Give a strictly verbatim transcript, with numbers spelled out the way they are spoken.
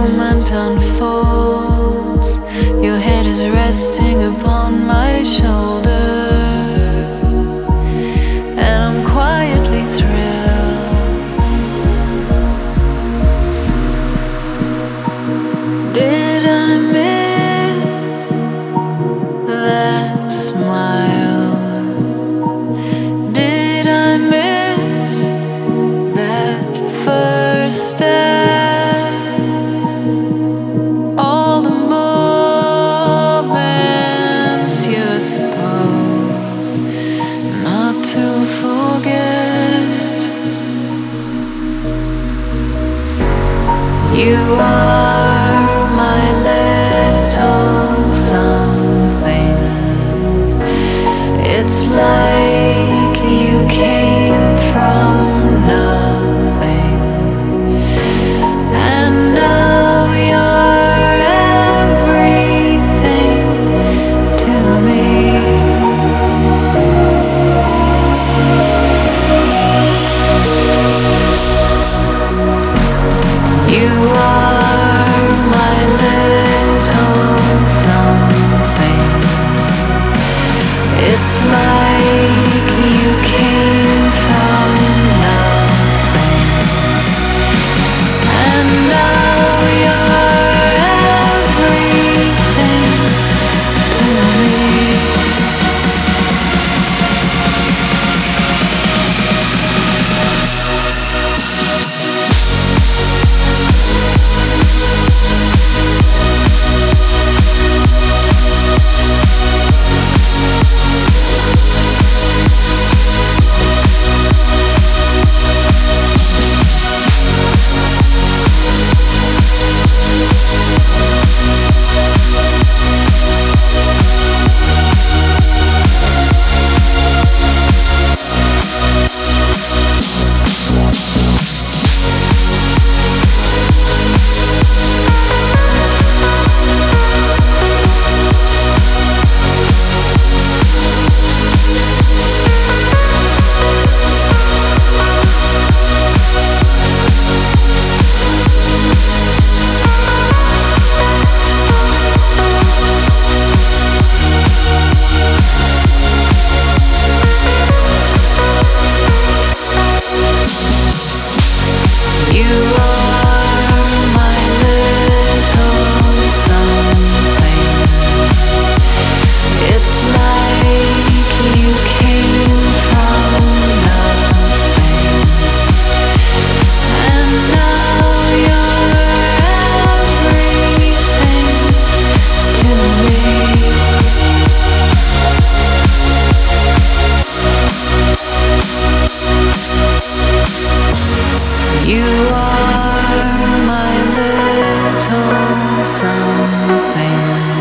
moment unfolds. Your head is resting upon my shoulder, and I'm quietly thrilled. Did I miss that smile? Did I miss that first step? All the moments you're supposed not to forget. You are my little something. It's like you came from nothing, and now you're everything to me. You are my little something. It's like you came from nothing, and now you're everything to me. You are my little something. It's like you came from nothing, and now you're everything to me. You are my little something.